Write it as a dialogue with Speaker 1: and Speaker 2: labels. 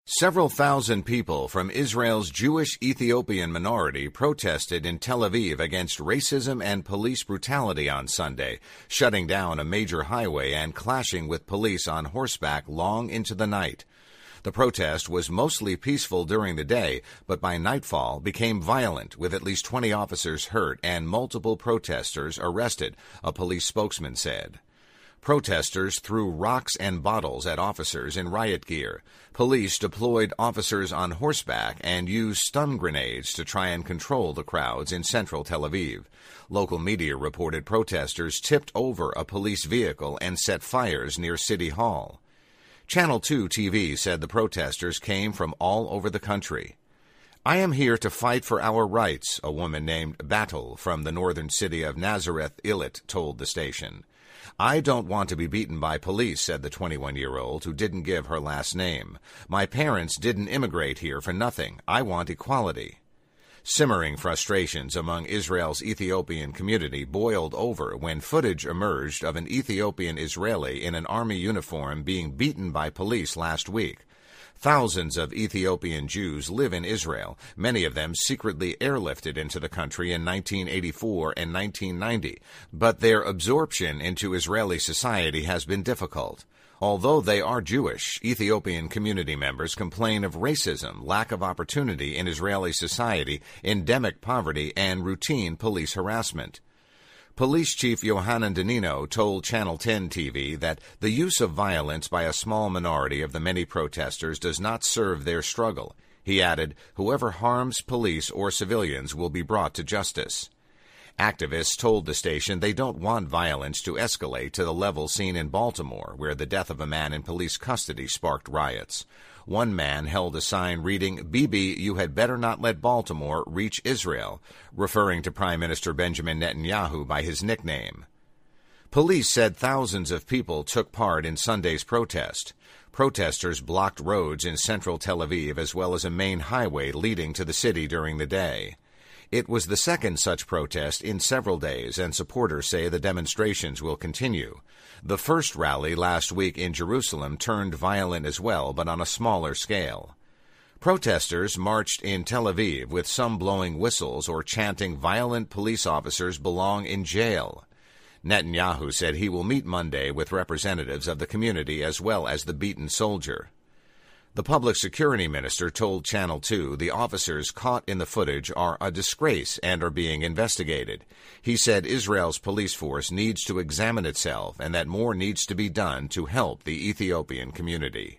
Speaker 1: Several thousand people from Israel's Jewish Ethiopian minority protested in Tel Aviv against racism and police brutality on Sunday, shutting down a major highway and clashing with police on horseback long into the night. The protest was mostly peaceful during the day, but by nightfall became violent, with at least 20 officers hurt and multiple protesters arrested, a police spokesman said. Protesters threw rocks and bottles at officers in riot gear. Police deployed officers on horseback and used stun grenades to try and control the crowds in central Tel Aviv. Local media reported protesters tipped over a police vehicle and set fires near City Hall. Channel 2 TV said the protesters came from all over the country. "I am here to fight for our rights," a woman named Batul from the northern city of Nazareth Illit told the station. "I don't want to be beaten by police," said the 21-year-old, who didn't give her last name. "My parents didn't immigrate here for nothing. I want equality." Simmering frustrations among Israel's Ethiopian community boiled over when footage emerged of an Ethiopian Israeli in an army uniform being beaten by police last week. Thousands of Ethiopian Jews live in Israel, many of them secretly airlifted into the country in 1984 and 1990, but their absorption into Israeli society has been difficult. Although they are Jewish, Ethiopian community members complain of racism, lack of opportunity in Israeli society, endemic poverty, and routine police harassment. Police Chief Yohanan Danino told Channel 10 TV that the use of violence by a small minority of the many protesters does not serve their struggle. He added, "Whoever harms police or civilians will be brought to justice." Activists told the station they don't want violence to escalate to the level seen in Baltimore, where the death of a man in police custody sparked riots. One man held a sign reading, "Bibi, you had better not let Baltimore reach Israel," referring to Prime Minister Benjamin Netanyahu by his nickname. Police said thousands of people took part in Sunday's protest. Protesters blocked roads in central Tel Aviv as well as a main highway leading to the city during the day. It was the second such protest in several days, and supporters say the demonstrations will continue. The first rally last week in Jerusalem turned violent as well, but on a smaller scale. Protesters marched in Tel Aviv, with some blowing whistles or chanting violent police officers belong in jail. Netanyahu said he will meet Monday with representatives of the community as well as the beaten soldier. The public security minister told Channel 2 the officers caught in the footage are a disgrace and are being investigated. He said Israel's police force needs to examine itself and that more needs to be done to help the Ethiopian community.